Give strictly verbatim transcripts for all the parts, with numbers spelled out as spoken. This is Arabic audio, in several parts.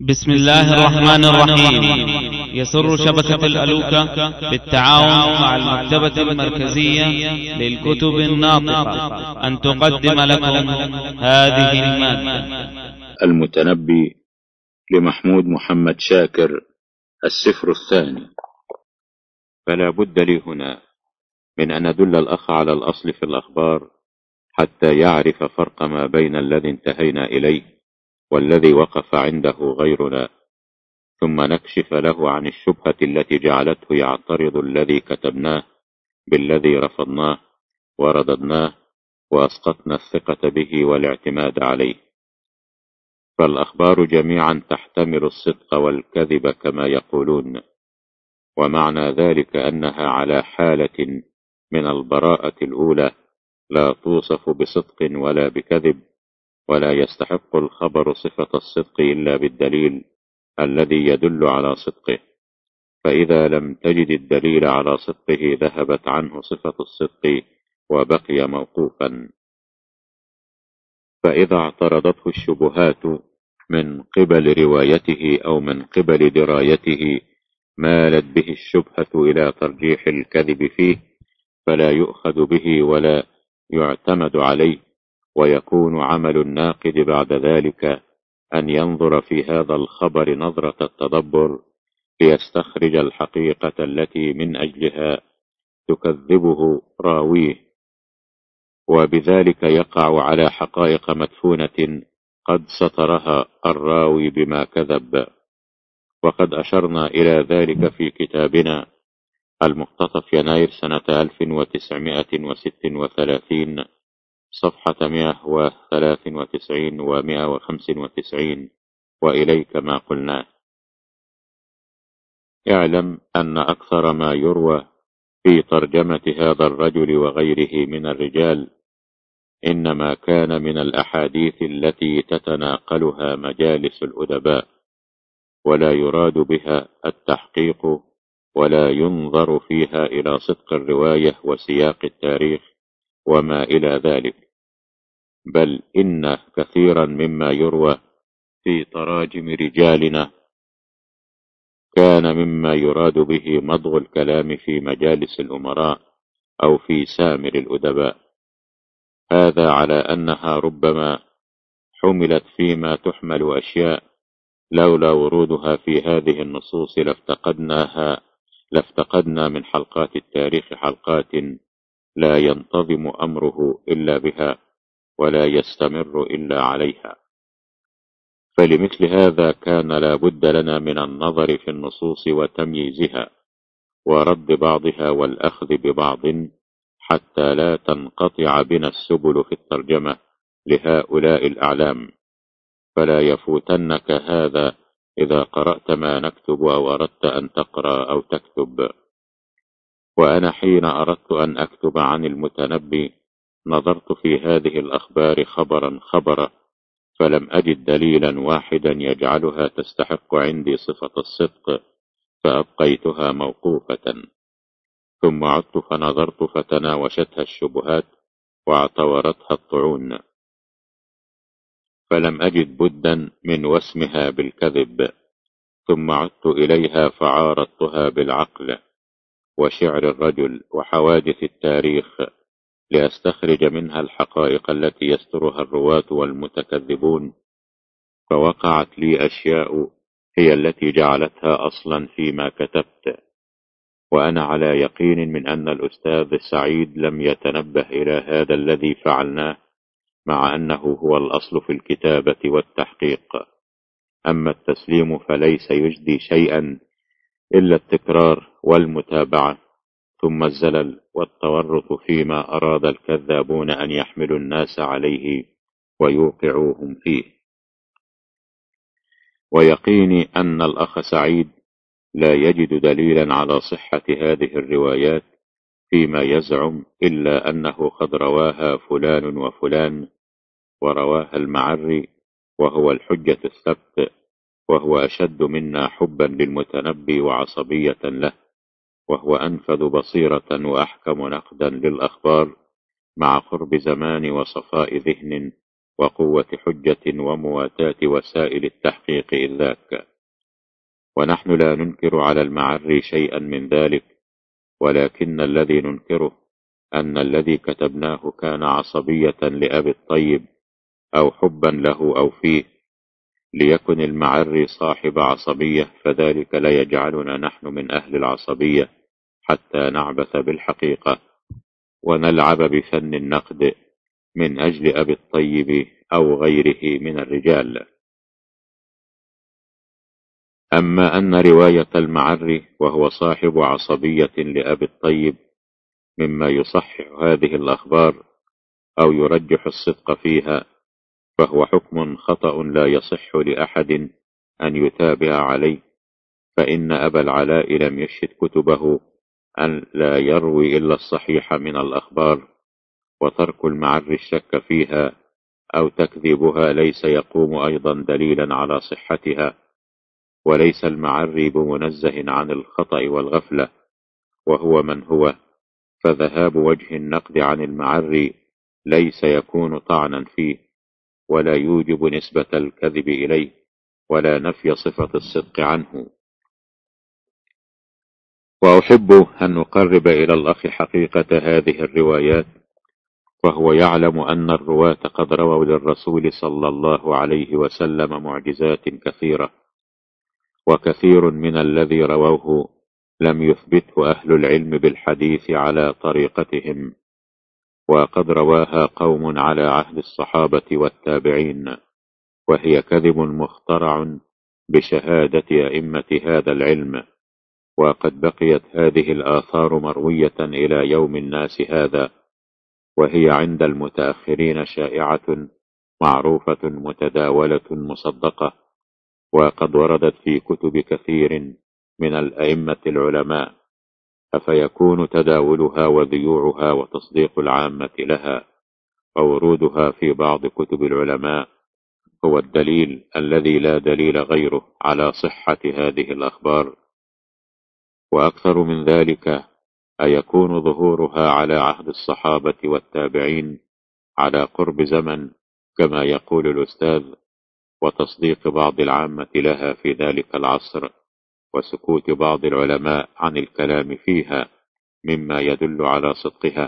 بسم الله الرحمن الرحيم. يسر شبكة الألوكة بالتعاون مع المكتبة المركزية للكتب الناطقة أن تقدم لكم هذه المادة. المتنبي لمحمود محمد شاكر، السفر الثاني. فلا بد لي هنا من أن أدل الأخ على الأصل في الأخبار حتى يعرف فرق ما بين الذي انتهينا إليه والذي وقف عنده غيرنا، ثم نكشف له عن الشبهة التي جعلته يعترض الذي كتبناه بالذي رفضناه ورددناه وأسقطنا الثقة به والاعتماد عليه. فالأخبار جميعا تحتمل الصدق والكذب كما يقولون، ومعنى ذلك أنها على حالة من البراءة الأولى لا توصف بصدق ولا بكذب، ولا يستحق الخبر صفة الصدق إلا بالدليل الذي يدل على صدقه، فإذا لم تجد الدليل على صدقه ذهبت عنه صفة الصدق وبقي موقوفا. فإذا اعترضته الشبهات من قبل روايته أو من قبل درايته مالت به الشبهة إلى ترجيح الكذب فيه، فلا يؤخذ به ولا يعتمد عليه، ويكون عمل الناقد بعد ذلك أن ينظر في هذا الخبر نظرة التدبر ليستخرج الحقيقة التي من أجلها تكذبه راويه، وبذلك يقع على حقائق مدفونة قد سترها الراوي بما كذب. وقد أشرنا إلى ذلك في كتابنا المختطف يناير سنة ألف وتسعمائة وستة وثلاثين صفحة مئة وثلاثة وتسعين ومئة وخمسة وتسعين، وإليك ما قلناه. اعلم أن أكثر ما يروى في ترجمة هذا الرجل وغيره من الرجال إنما كان من الأحاديث التي تتناقلها مجالس الأدباء، ولا يراد بها التحقيق ولا ينظر فيها إلى صدق الرواية وسياق التاريخ وما إلى ذلك، بل إن كثيرا مما يروى في تراجم رجالنا كان مما يراد به مضغ الكلام في مجالس الأمراء أو في سامر الأدباء، هذا على أنها ربما حملت فيما تحمل أشياء لولا ورودها في هذه النصوص لافتقدناها لافتقدنا من حلقات التاريخ حلقات لا ينتظم أمره إلا بها ولا يستمر إلا عليها. فلمثل هذا كان لا بد لنا من النظر في النصوص وتمييزها ورد بعضها والأخذ ببعض حتى لا تنقطع بنا السبل في الترجمة لهؤلاء الأعلام. فلا يفوتنك هذا إذا قرأت ما نكتب أو أردت أن تقرأ أو تكتب. وأنا حين أردت أن أكتب عن المتنبي نظرت في هذه الأخبار خبرا خبرا، فلم أجد دليلا واحدا يجعلها تستحق عندي صفة الصدق، فأبقيتها موقوفة. ثم عدت فنظرت فتناوشتها الشبهات واعتورتها الطعون، فلم أجد بدا من وسمها بالكذب. ثم عدت إليها فعارضتها بالعقل وشعر الرجل وحوادث التاريخ لأستخرج منها الحقائق التي يسترها الرواة والمتكذبون، فوقعت لي أشياء هي التي جعلتها أصلا فيما كتبت. وأنا على يقين من أن الأستاذ سعيد لم يتنبه إلى هذا الذي فعلناه، مع أنه هو الأصل في الكتابة والتحقيق. أما التسليم فليس يجدي شيئا إلا التكرار والمتابعة، ثم الزلل والتورط فيما أراد الكذابون أن يحملوا الناس عليه ويوقعوهم فيه. ويقيني أن الأخ سعيد لا يجد دليلا على صحة هذه الروايات فيما يزعم إلا أنه قد رواها فلان وفلان، ورواها المعري وهو الحجة الثبت، وهو أشد منا حبا للمتنبي وعصبية له، وهو أنفذ بصيرة وأحكم نقدا للأخبار مع قرب زمان وصفاء ذهن وقوة حجة ومواتاة وسائل التحقيق إذ ذاك. ونحن لا ننكر على المعري شيئا من ذلك، ولكن الذي ننكره أن الذي كتبناه كان عصبية لأبي الطيب أو حبا له أو فيه. ليكن المعري صاحب عصبية فذلك لا يجعلنا نحن من أهل العصبية حتى نعبث بالحقيقة ونلعب بفن النقد من أجل أبي الطيب أو غيره من الرجال. أما أن رواية المعري وهو صاحب عصبية لأبي الطيب مما يصحح هذه الأخبار أو يرجح الصدق فيها، فهو حكم خطأ لا يصح لأحد أن يتابع عليه، فإن أبا العلاء لم يشهد كتبه أن لا يروي إلا الصحيح من الأخبار، وترك المعري الشك فيها أو تكذيبها ليس يقوم أيضا دليلا على صحتها. وليس المعري بمنزه عن الخطأ والغفلة، وهو من هو، فذهاب وجه النقد عن المعري ليس يكون طعنا فيه، ولا يوجب نسبة الكذب إليه، ولا نفي صفة الصدق عنه. وأحب أن نقرب إلى الأخ حقيقة هذه الروايات، وهو يعلم أن الرواة قد رووا للرسول صلى الله عليه وسلم معجزات كثيرة، وكثير من الذي رووه لم يثبته أهل العلم بالحديث على طريقتهم، وقد رواها قوم على عهد الصحابة والتابعين، وهي كذب مخترع بشهادة أئمة هذا العلم. وقد بقيت هذه الآثار مروية إلى يوم الناس هذا، وهي عند المتأخرين شائعة معروفة متداولة مصدقة، وقد وردت في كتب كثير من الأئمة العلماء، أفيكون تداولها وذيوعها وتصديق العامة لها وورودها في بعض كتب العلماء هو الدليل الذي لا دليل غيره على صحة هذه الأخبار؟ وأكثر من ذلك، أيكون ظهورها على عهد الصحابة والتابعين على قرب زمن كما يقول الأستاذ، وتصديق بعض العامة لها في ذلك العصر، وسكوت بعض العلماء عن الكلام فيها مما يدل على صدقها؟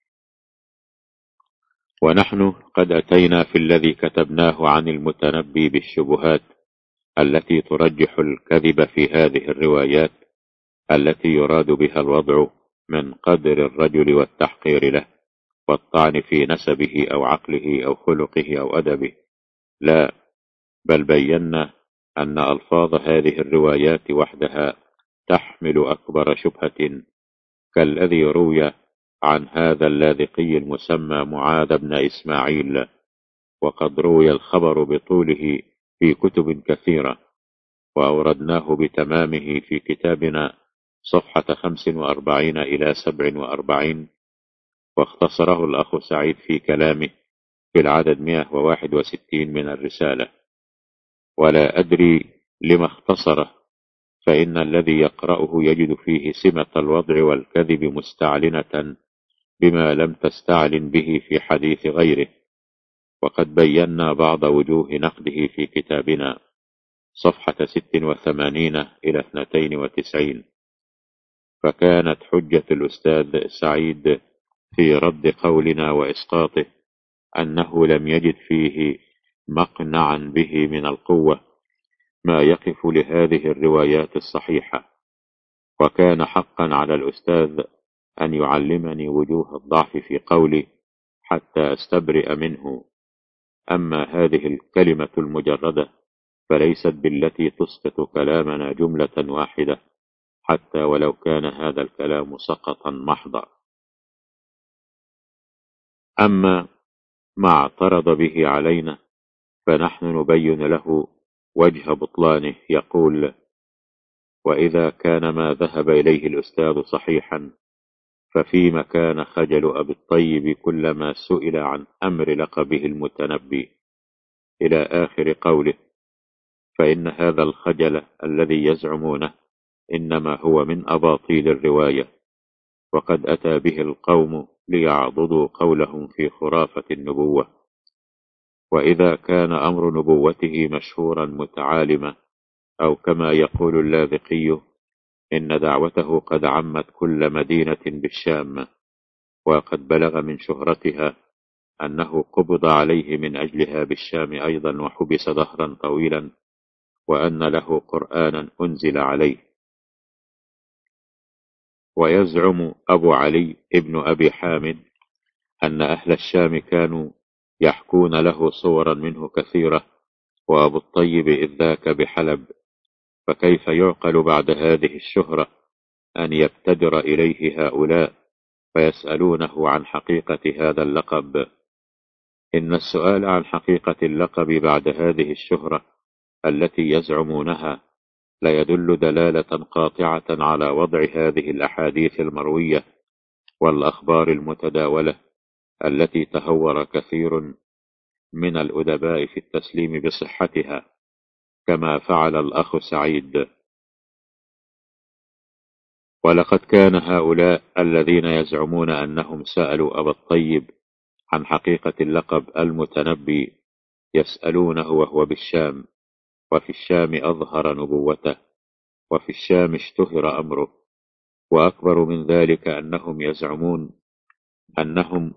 ونحن قد أتينا في الذي كتبناه عن المتنبي بالشبهات التي ترجح الكذب في هذه الروايات، التي يراد بها الوضع من قدر الرجل والتحقير له والطعن في نسبه أو عقله أو خلقه أو أدبه. لا، بل بينا أن ألفاظ هذه الروايات وحدها تحمل أكبر شبهة، كالذي روي عن هذا اللاذقي المسمى معاذ بن إسماعيل، وقد روي الخبر بطوله في كتب كثيرة، وأوردناه بتمامه في كتابنا صفحة خمس وأربعين إلى سبع وأربعين، واختصره الأخ سعيد في كلامه في العدد مئة وواحد وستين من الرسالة. ولا أدري لما اختصره، فإن الذي يقرأه يجد فيه سمة الوضع والكذب مستعلنة بما لم تستعلن به في حديث غيره، وقد بينا بعض وجوه نقده في كتابنا صفحة ست وثمانين إلى اثنتين وتسعين. فكانت حجة الأستاذ سعيد في رد قولنا وإسقاطه أنه لم يجد فيه مقنعا به من القوة ما يقف لهذه الروايات الصحيحة، وكان حقا على الأستاذ أن يعلمني وجوه الضعف في قولي حتى أستبرئ منه. أما هذه الكلمة المجردة فليست بالتي تسقط كلامنا جملة واحدة، حتى ولو كان هذا الكلام سقطا محضا. أما ما اعترض به علينا فنحن نبين له وجه بطلانه. يقول: وإذا كان ما ذهب إليه الأستاذ صحيحا، ففيما كان خجل أبي الطيب كلما سئل عن أمر لقبه المتنبي، إلى آخر قوله. فإن هذا الخجل الذي يزعمونه إنما هو من أباطيل الرواية، وقد أتى به القوم ليعضدوا قولهم في خرافة النبوة. وإذا كان أمر نبوته مشهورا متعالما، أو كما يقول اللاذقي إن دعوته قد عمت كل مدينة بالشام، وقد بلغ من شهرتها أنه قبض عليه من أجلها بالشام أيضا وحبس دهرا طويلا، وأن له قرآنا أنزل عليه. ويزعم أبو علي ابن أبي حامد أن أهل الشام كانوا يحكون له صورا منه كثيرة، وأبو الطيب إذ ذاك بحلب، فكيف يعقل بعد هذه الشهرة أن يبتدر إليه هؤلاء فيسألونه عن حقيقة هذا اللقب؟ إن السؤال عن حقيقة اللقب بعد هذه الشهرة التي يزعمونها لا يدل دلالة قاطعة على وضع هذه الأحاديث المروية والأخبار المتداولة التي تهور كثير من الأدباء في التسليم بصحتها، كما فعل الأخ سعيد. ولقد كان هؤلاء الذين يزعمون أنهم سألوا أبا الطيب عن حقيقة اللقب المتنبي يسألونه وهو بالشام، وفي الشام أظهر نبوته، وفي الشام اشتهر أمره. وأكبر من ذلك أنهم يزعمون أنهم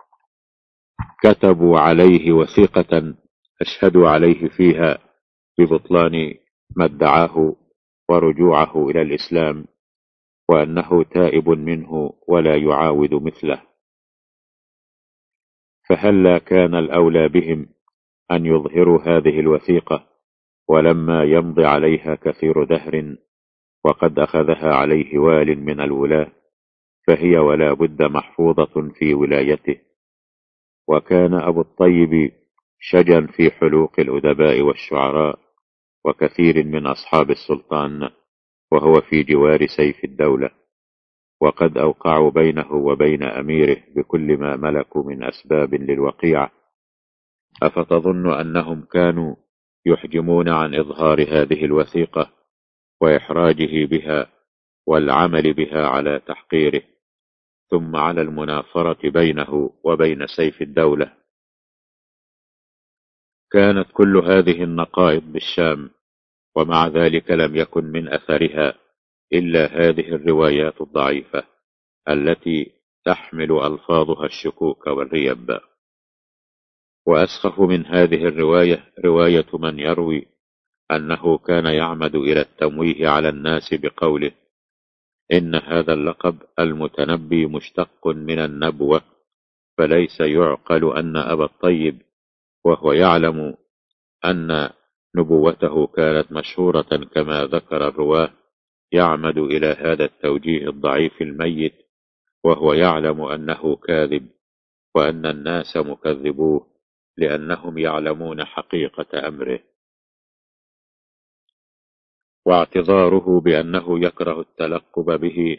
كتبوا عليه وثيقة أشهدوا عليه فيها ببطلان ما ادعاه ورجوعه إلى الإسلام، وأنه تائب منه ولا يعاود مثله. فهلا كان الأولى بهم أن يظهروا هذه الوثيقة ولما يمضي عليها كثير دهر وقد أخذها عليه وال من الولاة، فهي ولا بد محفوظة في ولايته. وكان أبو الطيب شجا في حلوق الأدباء والشعراء وكثير من أصحاب السلطان، وهو في جوار سيف الدولة، وقد أوقعوا بينه وبين أميره بكل ما ملكوا من أسباب للوقيعة. أفتظن أنهم كانوا يحجمون عن إظهار هذه الوثيقة وإحراجه بها والعمل بها على تحقيره، ثم على المنافرة بينه وبين سيف الدولة؟ كانت كل هذه النقائض بالشام، ومع ذلك لم يكن من أثرها إلا هذه الروايات الضعيفة التي تحمل ألفاظها الشكوك والريب. وأسخف من هذه الرواية رواية من يروي أنه كان يعمد إلى التمويه على الناس بقوله إن هذا اللقب المتنبي مشتق من النبوة، فليس يعقل أن أبا الطيب وهو يعلم أن نبوته كانت مشهورة كما ذكر الرواه يعمد إلى هذا التوجيه الضعيف الميت، وهو يعلم أنه كاذب وأن الناس مكذبوه لأنهم يعلمون حقيقة أمره. واعتذاره بأنه يكره التلقب به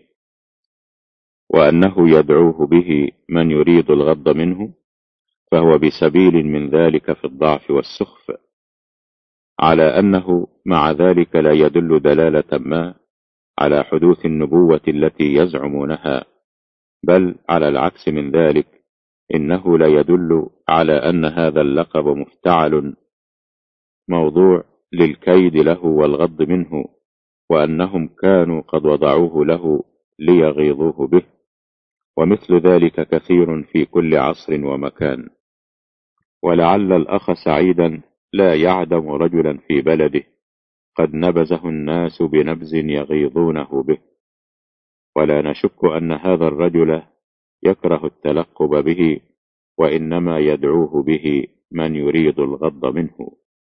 وأنه يدعوه به من يريد الغض منه، فهو بسبيل من ذلك في الضعف والسخف، على أنه مع ذلك لا يدل دلالة ما على حدوث النبوة التي يزعمونها، بل على العكس من ذلك، إنه لا يدل على أن هذا اللقب مفتعل موضوع للكيد له والغض منه، وأنهم كانوا قد وضعوه له ليغيظوه به، ومثل ذلك كثير في كل عصر ومكان. ولعل الأخ سعيدا لا يعدم رجلا في بلده قد نبزه الناس بنبز يغيظونه به، ولا نشك أن هذا الرجل يكره التلقب به، وإنما يدعوه به من يريد الغض منه.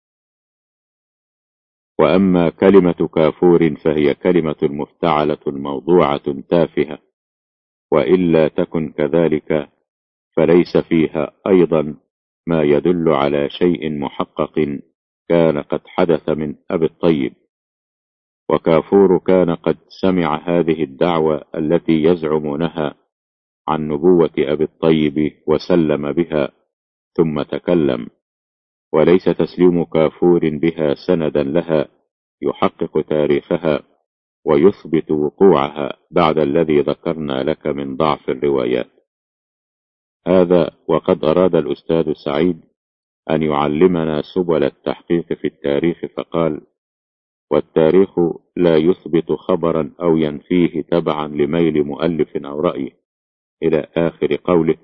وأما كلمة كافور فهي كلمة مفتعلة موضوعة تافهة، وإلا تكن كذلك فليس فيها أيضا ما يدل على شيء محقق كان قد حدث من أبي الطيب. وكافور كان قد سمع هذه الدعوة التي يزعمونها عن نبوة أبي الطيب وسلم بها ثم تكلم، وليس تسليم كافور بها سندا لها يحقق تاريخها ويثبت وقوعها بعد الذي ذكرنا لك من ضعف الروايات. هذا وقد أراد الأستاذ سعيد أن يعلمنا سبل التحقيق في التاريخ، فقال: والتاريخ لا يثبت خبرا أو ينفيه تبعا لميل مؤلف أو رأيه، إلى آخر قوله.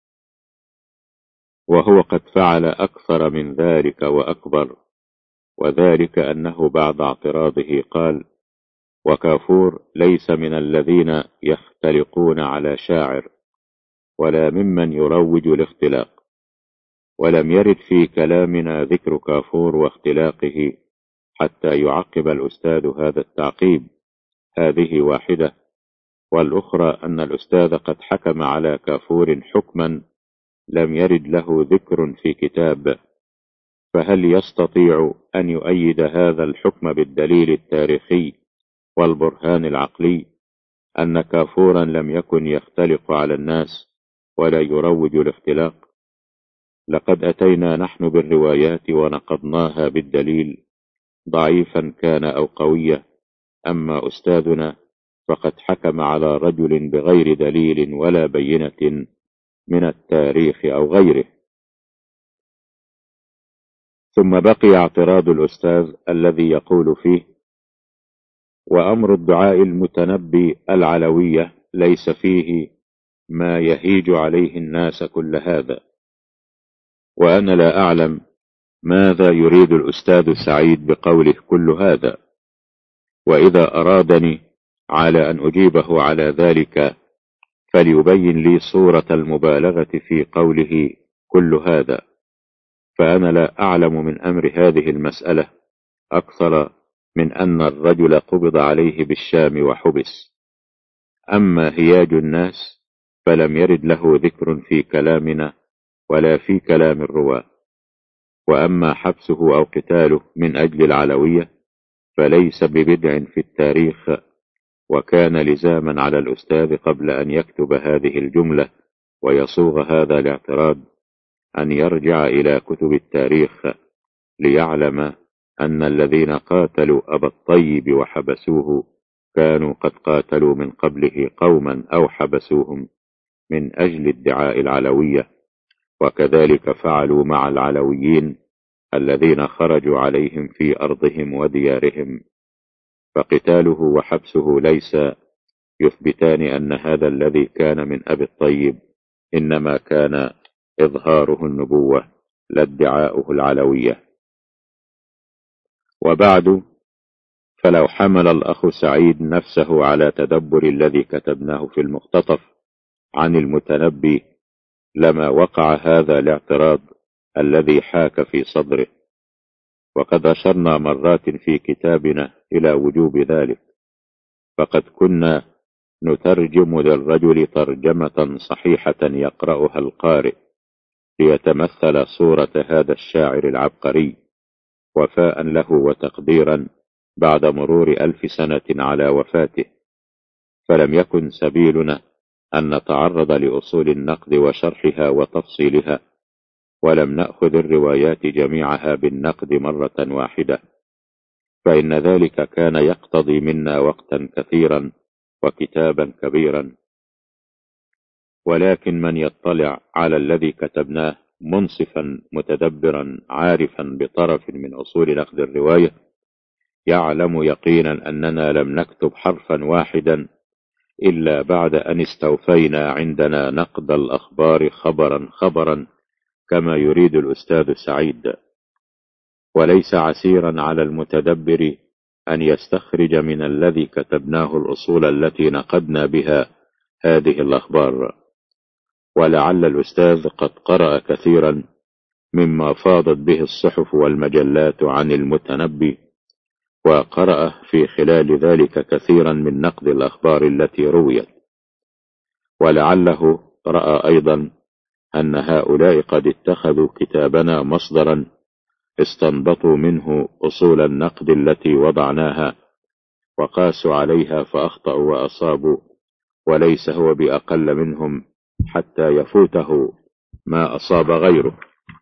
وهو قد فعل أكثر من ذلك وأكبر، وذلك أنه بعد اعتراضه قال: وكافور ليس من الذين يختلقون على شاعر، ولا ممن يروج الاختلاق، ولم يرد في كلامنا ذكر كافور واختلاقه، حتى يعقب الأستاذ هذا التعقيب. هذه واحدة، والأخرى أن الأستاذ قد حكم على كافور حكما لم يرد له ذكر في كتاب، فهل يستطيع أن يؤيد هذا الحكم بالدليل التاريخي والبرهان العقلي أن كافورا لم يكن يختلق على الناس ولا يروج الاختلاق؟ لقد أتينا نحن بالروايات ونقضناها بالدليل، ضعيفا كان أو قوية، أما أستاذنا فقد حكم على رجل بغير دليل ولا بينة من التاريخ أو غيره. ثم بقي اعتراض الأستاذ الذي يقول فيه: وأمر الدعاء المتنبي العلوية ليس فيه ما يهيج عليه الناس كل هذا. وأنا لا أعلم ماذا يريد الأستاذ سعيد بقوله كل هذا، وإذا أرادني على أن أجيبه على ذلك فليبين لي صورة المبالغة في قوله كل هذا، فأنا لا أعلم من أمر هذه المسألة أكثر من أن الرجل قبض عليه بالشام وحبس. أما هياج الناس فلم يرد له ذكر في كلامنا ولا في كلام الرواة. وأما حبسه أو قتاله من أجل العلوية فليس ببدع في التاريخ، وكان لزاما على الأستاذ قبل أن يكتب هذه الجملة ويصوغ هذا الاعتراض أن يرجع إلى كتب التاريخ ليعلم أن الذين قاتلوا أبا الطيب وحبسوه كانوا قد قاتلوا من قبله قوما أو حبسوهم من أجل ادعاء العلوية، وكذلك فعلوا مع العلويين الذين خرجوا عليهم في أرضهم وديارهم. فقتاله وحبسه ليس يثبتان أن هذا الذي كان من أبي الطيب إنما كان إظهاره النبوة لا ادعاؤه العلوية. وبعد، فلو حمل الأخ سعيد نفسه على تدبر الذي كتبناه في المقتطف عن المتنبي لما وقع هذا الاعتراض الذي حاك في صدره، وقد أشرنا مرات في كتابنا إلى وجوب ذلك، فقد كنا نترجم للرجل ترجمة صحيحة يقرأها القارئ ليتمثل صورة هذا الشاعر العبقري، وفاء له وتقديرا بعد مرور ألف سنة على وفاته. فلم يكن سبيلنا أن نتعرض لأصول النقد وشرحها وتفصيلها، ولم نأخذ الروايات جميعها بالنقد مرة واحدة، فإن ذلك كان يقتضي منا وقتا كثيرا وكتابا كبيرا. ولكن من يطلع على الذي كتبناه منصفا متدبرا عارفا بطرف من أصول نقد الرواية يعلم يقينا أننا لم نكتب حرفا واحدا إلا بعد أن استوفينا عندنا نقد الأخبار خبرا خبرا كما يريد الأستاذ سعيد. وليس عسيرا على المتدبر أن يستخرج من الذي كتبناه الأصول التي نقدنا بها هذه الأخبار. ولعل الأستاذ قد قرأ كثيرا مما فاضت به الصحف والمجلات عن المتنبي، وقرأ في خلال ذلك كثيرا من نقد الأخبار التي رويت. ولعله رأى أيضا أن هؤلاء قد اتخذوا كتابنا مصدرا استنبطوا منه أصول النقد التي وضعناها وقاسوا عليها فأخطأوا وأصابوا، وليس هو بأقل منهم حتى يفوته ما أصاب غيره.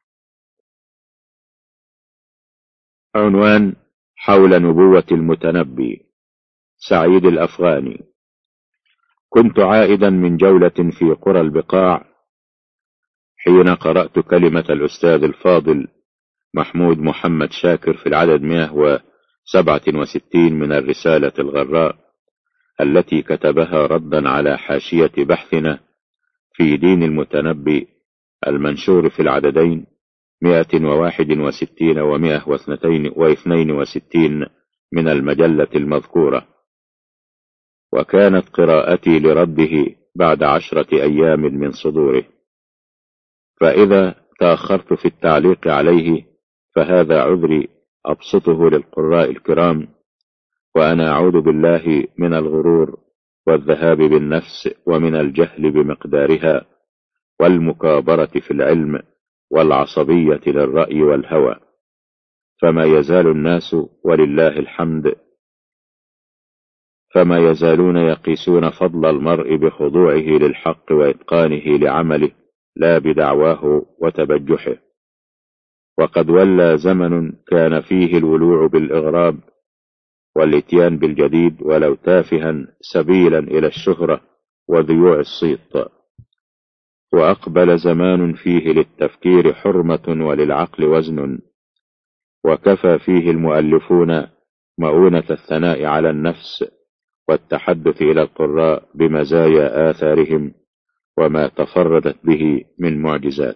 عنوان: حول نبوة المتنبي. سعيد الأفغاني. كنت عائدا من جولة في قرى البقاع حين قرأت كلمة الأستاذ الفاضل محمود محمد شاكر في العدد مئة وسبعة وستين من الرسالة الغراء التي كتبها ردا على حاشية بحثنا في دين المتنبي المنشور في العددين مئة وواحد وستين ومئة واثنين وستين من المجلة المذكورة، وكانت قراءتي لرده بعد عشرة أيام من صدوره، فإذا تأخرت في التعليق عليه فهذا عذري أبسطه للقراء الكرام، وأنا أعوذ بالله من الغرور والذهاب بالنفس ومن الجهل بمقدارها والمكابرة في العلم والعصبية للرأي والهوى، فما يزال الناس ولله الحمد فما يزالون يقيسون فضل المرء بخضوعه للحق وإتقانه لعمله لا بدعواه وتبجحه. وقد ولى زمن كان فيه الولوع بالإغراب والاتيان بالجديد ولو تافها سبيلا إلى الشهرة وذيوع الصيت، وأقبل زمان فيه للتفكير حرمة وللعقل وزن، وكفى فيه المؤلفون مؤونة الثناء على النفس والتحدث إلى القراء بمزايا آثارهم وما تفردت به من معجزات.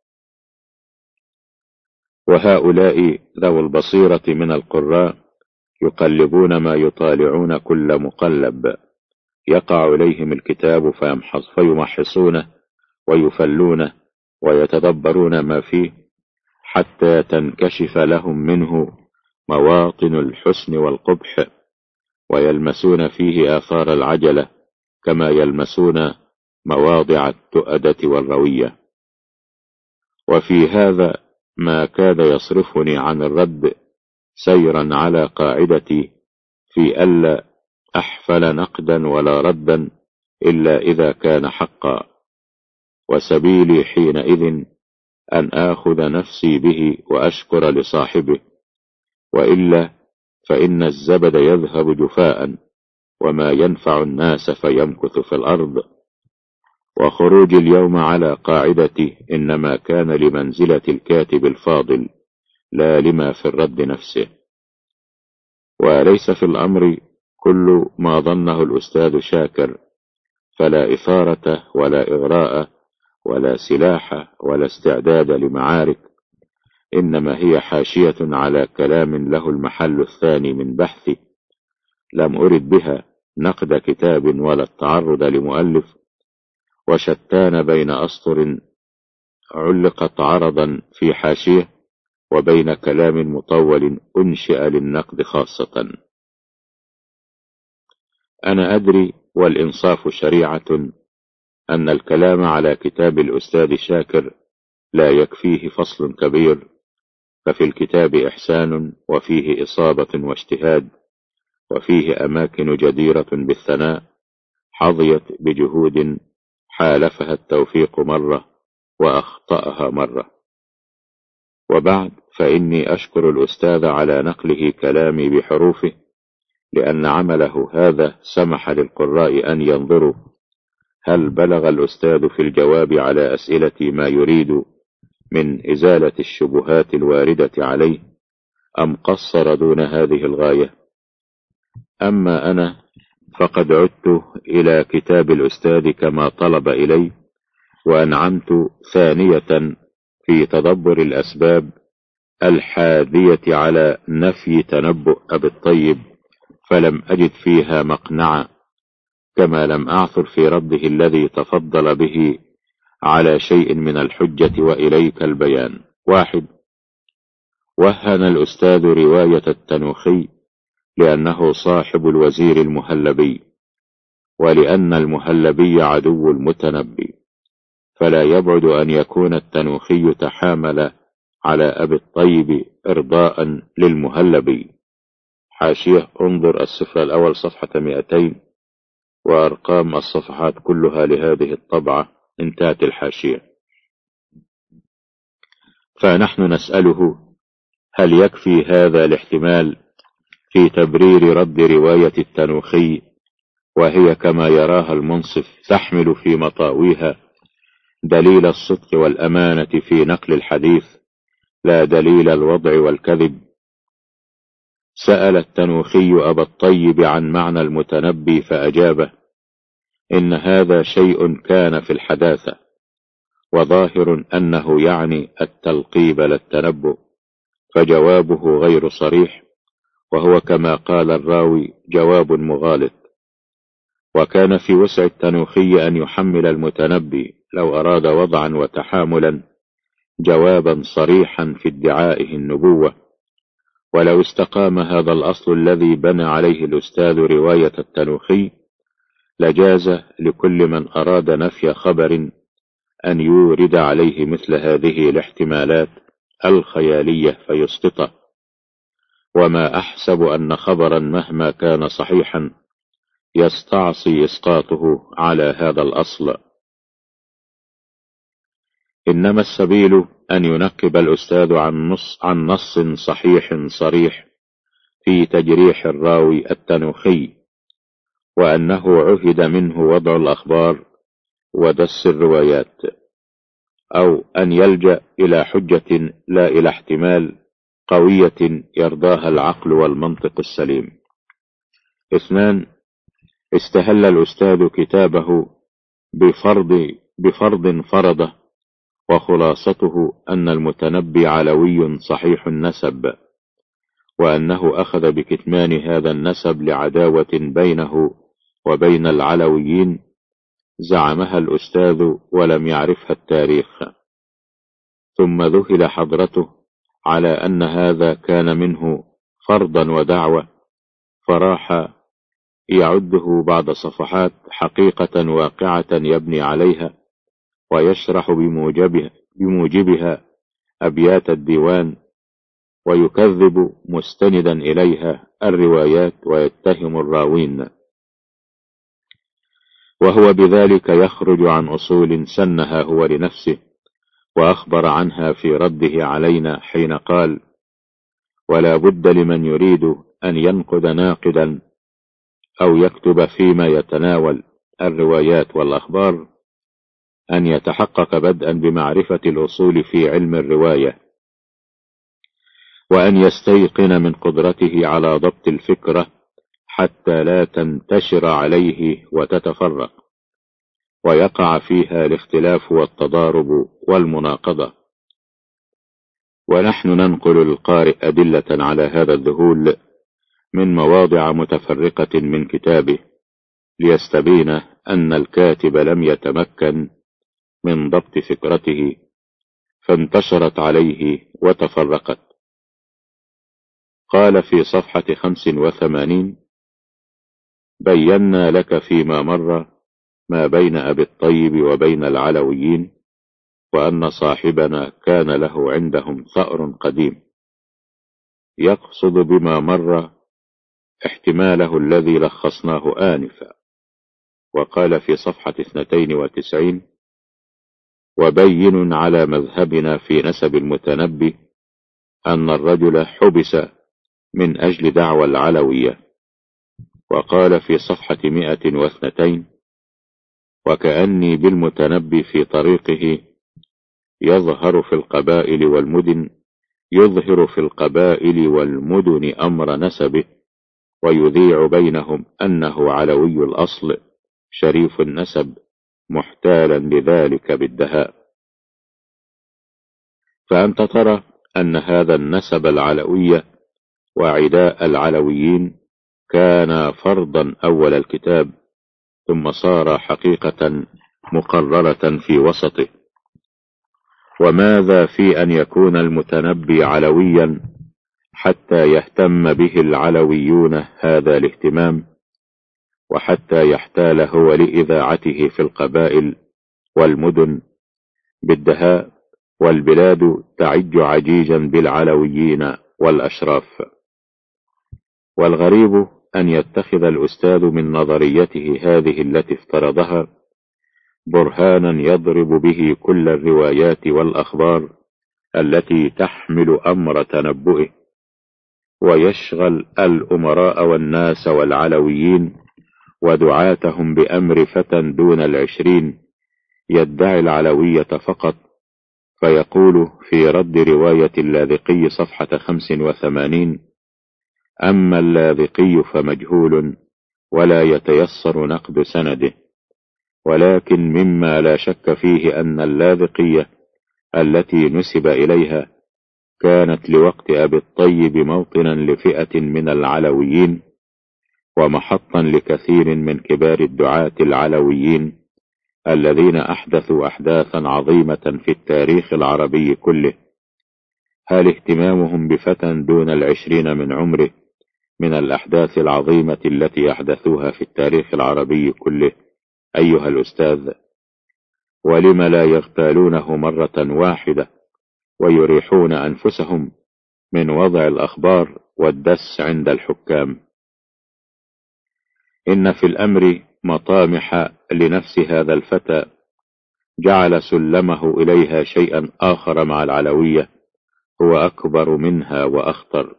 وهؤلاء ذو البصيرة من القراء يقلبون ما يطالعون كل مقلب، يقع إليهم الكتاب فيمحصونه ويفلونه ويتدبرون ما فيه حتى تنكشف لهم منه مواطن الحسن والقبح، ويلمسون فيه آثار العجلة كما يلمسون مواضع التؤدة والروية. وفي هذا ما كاد يصرفني عن الرد سيرا على قاعدتي في ألا أحفل نقدا ولا ردا إلا إذا كان حقا، وسبيلي حينئذ أن آخذ نفسي به وأشكر لصاحبه، وإلا فإن الزبد يذهب جفاء وما ينفع الناس فيمكث في الأرض. وخروج اليوم على قاعدتي إنما كان لمنزلة الكاتب الفاضل لا لما في الرد نفسه، وليس في الأمر كل ما ظنه الأستاذ شاكر، فلا إثارة ولا إغراء ولا سلاح ولا استعداد لمعارك، إنما هي حاشية على كلام له المحل الثاني من بحثي، لم أرد بها نقد كتاب ولا التعرض لمؤلف، وشتان بين أسطر علقت عرضا في حاشية وبين كلام مطول أنشئ للنقد خاصة. أنا أدري والإنصاف شريعة أن الكلام على كتاب الأستاذ شاكر لا يكفيه فصل كبير، ففي الكتاب إحسان وفيه إصابة واجتهاد، وفيه أماكن جديرة بالثناء حظيت بجهود حالفها التوفيق مرة وأخطأها مرة. وبعد فإني أشكر الأستاذ على نقله كلامي بحروفه، لأن عمله هذا سمح للقراء أن ينظروا هل بلغ الأستاذ في الجواب على أسئلة ما يريد من إزالة الشبهات الواردة عليه، أم قصر دون هذه الغاية. أما أنا فقد عدت إلى كتاب الأستاذ كما طلب إلي، وأنعمت ثانية في تدبر الأسباب الحادية على نفي تنبؤ أبي الطيب، فلم أجد فيها مقنعا، كما لم أعثر في رده الذي تفضل به على شيء من الحجة وإليك البيان. واحد، وهن الأستاذ رواية التنوخي لأنه صاحب الوزير المهلبي، ولأن المهلبي عدو المتنبي، فلا يبعد أن يكون التنوخي تحامل على أبي الطيب إرضاء للمهلبي. حاشية انظر الصفر الأول صفحة مئتين، وأرقام الصفحات كلها لهذه الطبعة انتهت الحاشية. فنحن نسأله هل يكفي هذا الاحتمال في تبرير رد رواية التنوخي، وهي كما يراها المنصف تحمل في مطاويها دليل الصدق والأمانة في نقل الحديث لا دليل الوضع والكذب. سأل التنوخي أبا الطيب عن معنى المتنبي فأجابه: إن هذا شيء كان في الحداثة، وظاهر أنه يعني التلقيب لا التنبؤ، فجوابه غير صريح، وهو كما قال الراوي جواب مغالط. وكان في وسع التنوخي أن يحمل المتنبي لو أراد وضعا وتحاملا جوابا صريحا في ادعائه النبوة، ولو استقام هذا الأصل الذي بنى عليه الأستاذ رواية التنوخي لجاز لكل من أراد نفي خبر أن يورد عليه مثل هذه الاحتمالات الخيالية فيسقطه. وما أحسب أن خبرا مهما كان صحيحا يستعصي إسقاطه على هذا الأصل. إنما السبيل أن ينقب الأستاذ عن نص, عن نص صحيح صريح في تجريح الراوي التنوخي، وأنه عهد منه وضع الأخبار ودس الروايات، أو أن يلجأ إلى حجة لا إلى احتمال قوية يرضاها العقل والمنطق السليم. اثنان، استهل الأستاذ كتابه بفرض, بفرض فرضه، وخلاصته أن المتنبي علوي صحيح النسب، وأنه أخذ بكتمان هذا النسب لعداوة بينه وبين العلويين زعمها الأستاذ ولم يعرفها التاريخ. ثم ذهل حضرته على أن هذا كان منه فرضا ودعوة، فراح يعده بعد صفحات حقيقة واقعة يبني عليها، ويشرح بموجبها, بموجبها أبيات الديوان، ويكذب مستندا إليها الروايات ويتهم الراوين، وهو بذلك يخرج عن أصول سنها هو لنفسه وأخبر عنها في رده علينا حين قال: ولا بد لمن يريد أن ينقد ناقدا أو يكتب فيما يتناول الروايات والأخبار أن يتحقق بدءا بمعرفة الأصول في علم الرواية، وأن يستيقن من قدرته على ضبط الفكرة حتى لا تنتشر عليه وتتفرق ويقع فيها الاختلاف والتضارب والمناقضة. ونحن ننقل للقارئ أدلة على هذا الذهول من مواضع متفرقة من كتابه ليستبين أن الكاتب لم يتمكن من ضبط فكرته فانتشرت عليه وتفرقت. قال في صفحة خمس وثمانين: بينا لك فيما مر ما بين أبي الطيب وبين العلويين، وأن صاحبنا كان له عندهم ثأر قديم، يقصد بما مر احتماله الذي لخصناه آنفا. وقال في صفحة اثنتين وتسعين: وبين على مذهبنا في نسب المتنبي أن الرجل حبس من أجل دعوى العلوية. وقال في صفحة مئة واثنتين: وكأني بالمتنبي في طريقه يظهر في القبائل والمدن يظهر في القبائل والمدن أمر نسبه، ويذيع بينهم أنه علوي الأصل شريف النسب محتالا لذلك بالدهاء. فأنت ترى أن هذا النسب العلوي وعداء العلويين كان فرضا أول الكتاب، ثم صار حقيقة مقررة في وسطه. وماذا في أن يكون المتنبي علويا حتى يهتم به العلويون هذا الاهتمام، وحتى يحتال هو لإذاعته في القبائل والمدن بالدهاء، والبلاد تعج عجيجا بالعلويين والأشراف. والغريب أن يتخذ الأستاذ من نظريته هذه التي افترضها برهانا يضرب به كل الروايات والأخبار التي تحمل أمر تنبؤه، ويشغل الأمراء والناس والعلويين ودعاتهم بأمر فتى دون العشرين يدعي العلوية فقط، فيقول في رد رواية اللاذقي صفحة خمس وثمانين: أما اللاذقي فمجهول ولا يتيسر نقد سنده، ولكن مما لا شك فيه أن اللاذقية التي نسب إليها كانت لوقت أبي الطيب موطنا لفئة من العلويين، ومحطا لكثير من كبار الدعاة العلويين الذين أحدثوا أحداثا عظيمة في التاريخ العربي كله. هل اهتمامهم بفتى دون العشرين من عمره من الأحداث العظيمة التي أحدثوها في التاريخ العربي كله أيها الأستاذ؟ ولم لا يغتالونه مرة واحدة ويريحون أنفسهم من وضع الأخبار والدس عند الحكام؟ إن في الأمر مطامح لنفس هذا الفتى جعل سلمه إليها شيئا آخر مع العلوية هو أكبر منها وأخطر.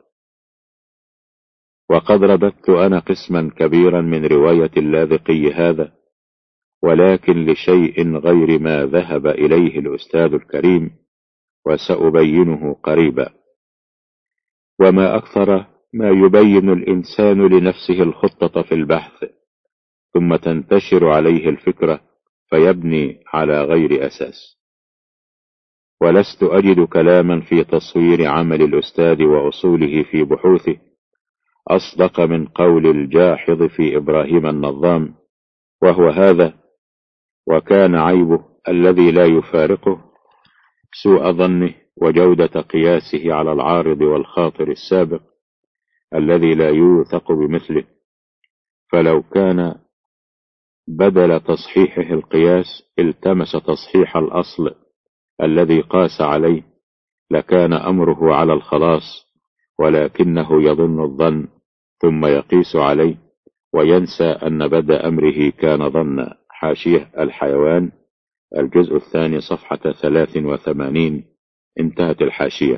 وقد رددت أنا قسما كبيرا من رواية اللاذقي هذا، ولكن لشيء غير ما ذهب إليه الأستاذ الكريم، وسأبينه قريبا. وما أكثر ما يبين الإنسان لنفسه الخطة في البحث ثم تنتشر عليه الفكرة فيبني على غير أساس. ولست أجد كلاما في تصوير عمل الأستاذ وأصوله في بحوثه أصدق من قول الجاحظ في إبراهيم النظام، وهو هذا: وكان عيبه الذي لا يفارقه سوء ظنه وجودة قياسه على العارض والخاطر السابق الذي لا يوثق بمثله، فلو كان بدل تصحيحه القياس التمس تصحيح الأصل الذي قاس عليه لكان أمره على الخلاص، ولكنه يظن الظن ثم يقيس عليه وينسى أن بدء أمره كان ظنا. حاشية الحيوان الجزء الثاني صفحة ثلاث وثمانين، انتهت الحاشية.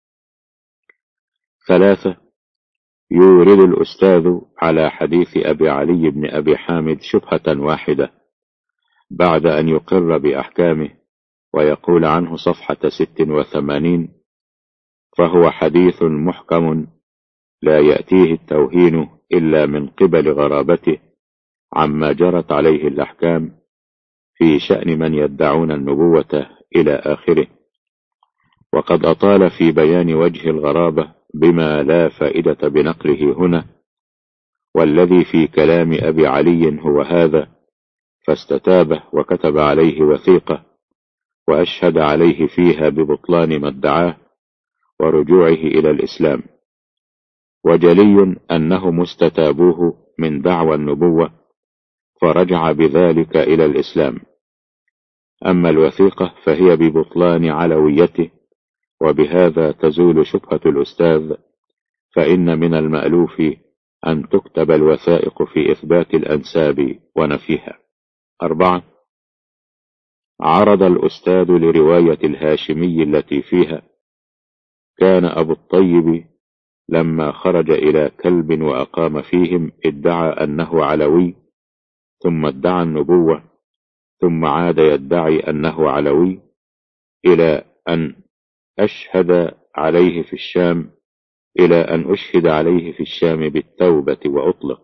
ثلاثة: يورد الأستاذ على حديث أبي علي بن أبي حامد شبهة واحدة بعد أن يقر بأحكامه ويقول عنه صفحة ست وثمانين: فهو حديث محكم لا يأتيه التوهين إلا من قبل غرابته عما جرت عليه الأحكام في شأن من يدعون النبوة إلى آخره. وقد أطال في بيان وجه الغرابة بما لا فائدة بنقله هنا، والذي في كلام أبي علي هو هذا، فاستتابه وكتب عليه وثيقة وأشهد عليه فيها ببطلان ما ادعاه ورجوعه إلى الإسلام، وجلي أنهم استتابوه من دعوى النبوة فرجع بذلك إلى الإسلام. أما الوثيقة فهي ببطلان علويته، وبهذا تزول شبهة الأستاذ، فإن من المألوف أن تكتب الوثائق في إثبات الأنساب ونفيها. أربعة: عرض الأستاذ لرواية الهاشمي التي فيها: كان أبو الطيب لما خرج إلى كلب وأقام فيهم ادعى أنه علوي، ثم ادعى النبوة، ثم عاد يدعي أنه علوي، إلى أن أشهد عليه في الشام إلى أن أشهد عليه في الشام بالتوبة وأطلق.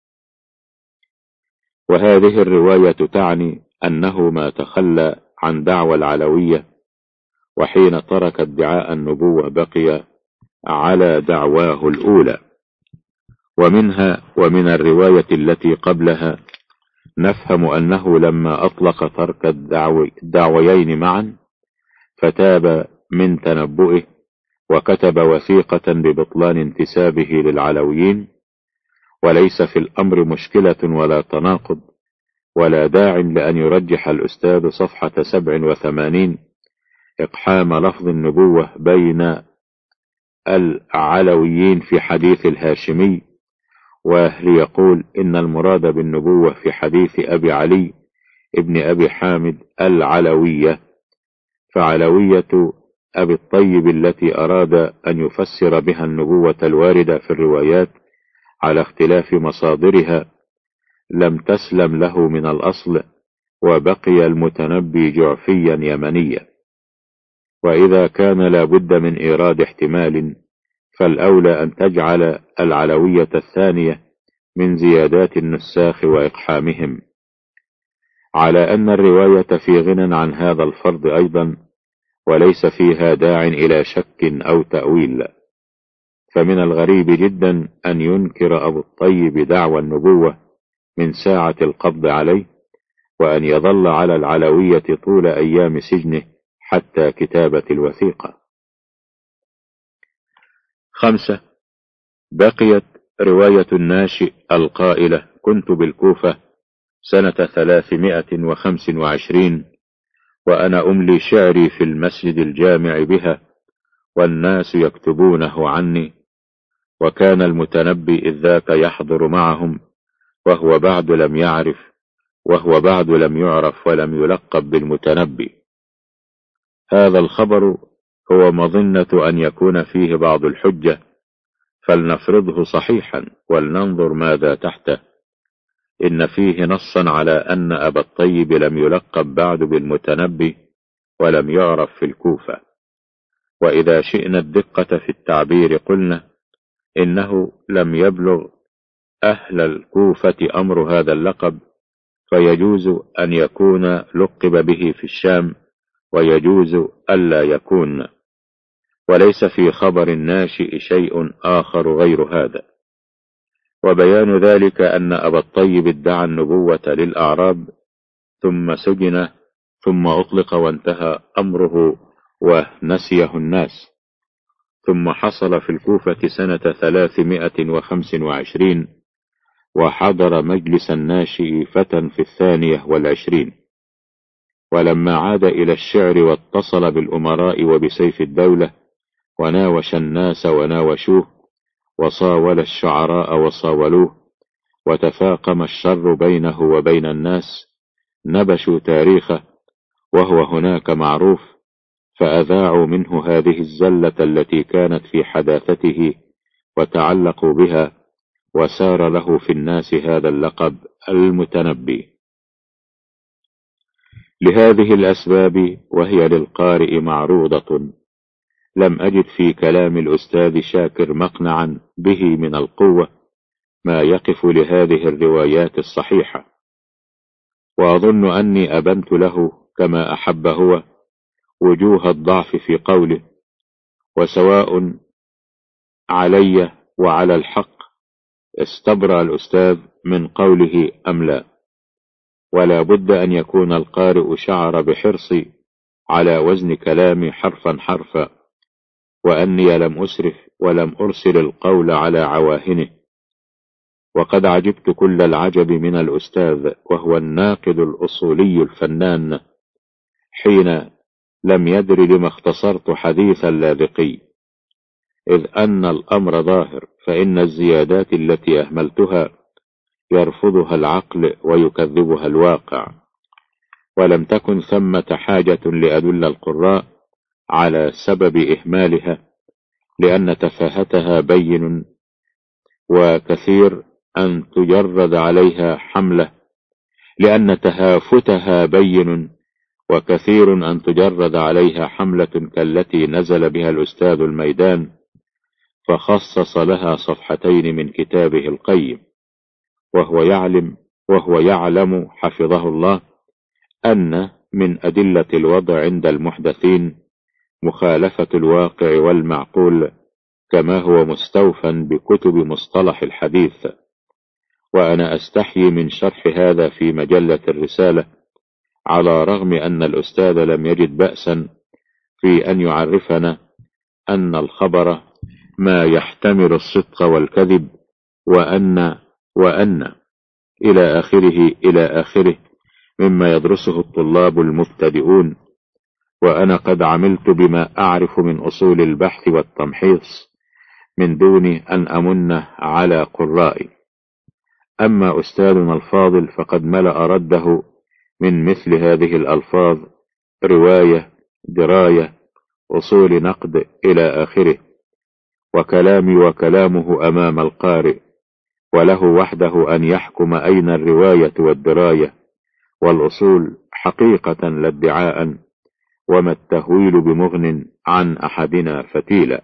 وهذه الرواية تعني أنه ما تخلى عن دعوى العلوية، وحين ترك ادعاء النبوة بقي على دعواه الأولى. ومنها ومن الرواية التي قبلها نفهم أنه لما أطلق ترك الدعويين معا فتاب من تنبؤه وكتب وثيقة ببطلان انتسابه للعلويين، وليس في الأمر مشكلة ولا تناقض، ولا داع لأن يرجح الأستاذ صفحة سبع وثمانين إقحام لفظ النبوة بين العلويين في حديث الهاشمي، وليقول إن المراد بالنبوة في حديث أبي علي ابن أبي حامد العلوية، فعلوية أبي الطيب التي أراد أن يفسر بها النبوة الواردة في الروايات على اختلاف مصادرها لم تسلم له من الأصل، وبقي المتنبي جعفيا يمنيا. وإذا كان لا بد من إيراد احتمال، فالأولى أن تجعل العلوية الثانية من زيادات النساخ وإقحامهم، على أن الرواية في غنى عن هذا الفرض أيضا، وليس فيها داع إلى شك أو تأويل. فمن الغريب جدا أن ينكر أبو الطيب دعوى النبوة من ساعة القبض عليه، وأن يظل على العلوية طول أيام سجنه حتى كتابة الوثيقة. خمسة. بقيت رواية الناشئ القائلة: كنت بالكوفة سنة ثلاثمائة وخمس وعشرين وأنا أملي شعري في المسجد الجامع بها والناس يكتبونه عني، وكان المتنبي إذ ذاك يحضر معهم، وهو بعد لم يعرف وهو بعد لم يعرف ولم يلقب بالمتنبي. هذا الخبر هو مظنة أن يكون فيه بعض الحجة، فلنفرضه صحيحا ولننظر ماذا تحته. إن فيه نصا على أن أبا الطيب لم يلقب بعد بالمتنبي ولم يعرف في الكوفة. وإذا شئنا الدقة في التعبير قلنا إنه لم يبلغ أهل الكوفة أمر هذا اللقب، فيجوز أن يكون لقب به في الشام، ويجوز ألا يكون، وليس في خبر الناشئ شيء آخر غير هذا. وبيان ذلك أن أبا الطيب ادعى النبوة للأعراب، ثم سجن، ثم أطلق وانتهى أمره ونسيه الناس، ثم حصل في الكوفة سنة ثلاثمائة وخمس وعشرين، وحضر مجلس الناشئ فتى في الثانية والعشرين. ولما عاد إلى الشعر واتصل بالأمراء وبسيف الدولة، وناوش الناس وناوشوه، وصاول الشعراء وصاولوه، وتفاقم الشر بينه وبين الناس، نبشوا تاريخه وهو هناك معروف، فأذاعوا منه هذه الزلة التي كانت في حداثته وتعلقوا بها، وسار له في الناس هذا اللقب المتنبي. لهذه الأسباب، وهي للقارئ معروضة، لم أجد في كلام الأستاذ شاكر مقنعا به من القوة ما يقف لهذه الروايات الصحيحة، وأظن أني أبنت له كما أحب هو وجوه الضعف في قوله، وسواء علي وعلى الحق استبرأ الأستاذ من قوله أم لا. ولا بد أن يكون القارئ شعر بحرصي على وزن كلامي حرفا حرفا، وأني لم أسرف ولم أرسل القول على عواهنه. وقد عجبت كل العجب من الأستاذ وهو الناقد الأصولي الفنان، حين لم يدر لما اختصرت حديث اللاذقي، إذ أن الأمر ظاهر، فإن الزيادات التي أهملتها يرفضها العقل ويكذبها الواقع، ولم تكن ثمة حاجة لأدل القراء على سبب إهمالها، لأن تفاهتها بين، وكثير أن تجرد عليها حملة لأن تهافتها بين وكثير أن تجرد عليها حملة كالتي نزل بها الأستاذ الميدان، فخصص لها صفحتين من كتابه القيم، وهو يعلم وهو يعلم حفظه الله أن من أدلة الوضع عند المحدثين مخالفة الواقع والمعقول، كما هو مستوفى بكتب مصطلح الحديث. وأنا أستحيي من شرح هذا في مجلة الرسالة، على رغم أن الأستاذ لم يجد بأسا في أن يعرفنا أن الخبر ما يحتمل الصدق والكذب، وأن وأن إلى آخره إلى آخره مما يدرسه الطلاب المبتدئون. وأنا قد عملت بما أعرف من أصول البحث والتمحيص من دون أن أمن على قرائي. أما أستاذنا الفاضل فقد ملأ رده من مثل هذه الألفاظ: رواية، دراية، أصول نقد إلى آخره، وكلامي وكلامه أمام القارئ، وله وحده أن يحكم أين الرواية والدراية، والأصول حقيقة لا ادعاء، وما التهويل بمغن عن أحدنا فتيلا.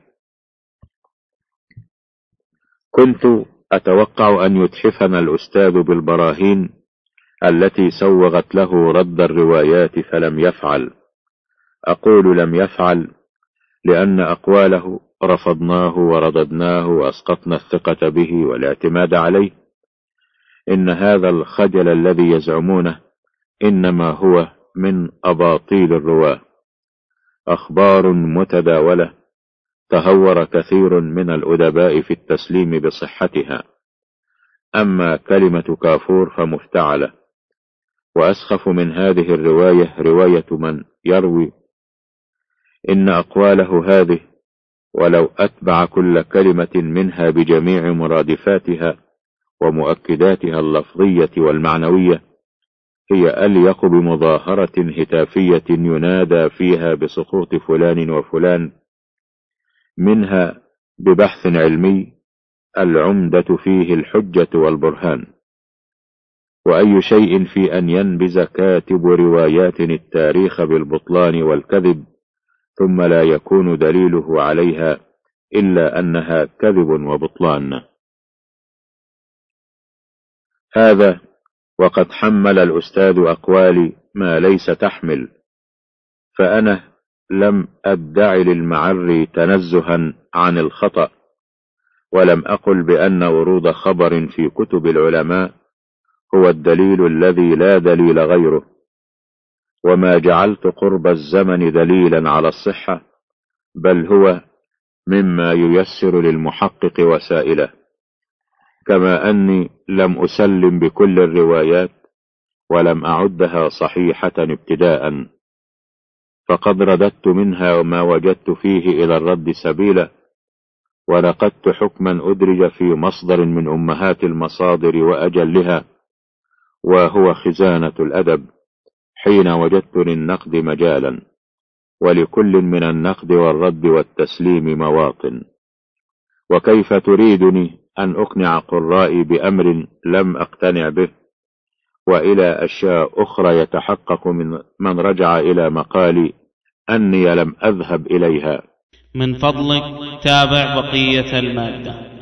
كنت أتوقع أن يتحفنا الأستاذ بالبراهين التي سوغت له رد الروايات فلم يفعل. أقول لم يفعل لأن أقواله رفضناه ورددناه وأسقطنا الثقة به والاعتماد عليه. إن هذا الخجل الذي يزعمونه إنما هو من أباطيل الرواة، أخبار متداولة تهور كثير من الأدباء في التسليم بصحتها. أما كلمة كافور فمفتعلة. وأسخف من هذه الرواية رواية من يروي إن أقواله هذه ولو أتبع كل كلمة منها بجميع مرادفاتها ومؤكداتها اللفظية والمعنوية هي أليق بمظاهرة هتافية ينادى فيها بسقوط فلان وفلان، منها ببحث علمي العمدة فيه الحجة والبرهان. وأي شيء في أن ينبز كاتب روايات التاريخ بالبطلان والكذب ثم لا يكون دليله عليها إلا أنها كذب وبطلان. هذا وقد حمل الأستاذ أقوالي ما ليس تحمل، فأنا لم أدعي للمعري تنزها عن الخطأ، ولم أقل بأن ورود خبر في كتب العلماء هو الدليل الذي لا دليل غيره، وما جعلت قرب الزمن دليلا على الصحة، بل هو مما ييسر للمحقق وسائله. كما أني لم أسلم بكل الروايات ولم أعدها صحيحة ابتداء، فقد رددت منها ما وجدت فيه إلى الرد سبيلا، ونقدت حكما أدرج في مصدر من أمهات المصادر وأجلها، وهو خزانة الأدب، حين وجدت للنقد مجالا، ولكل من النقد والرد والتسليم مواطن. وكيف تريدني أن أقنع قرائي بأمر لم أقتنع به، وإلى أشياء أخرى يتحقق من من رجع إلى مقالي أني لم أذهب إليها. من فضلك تابع بقية المادة.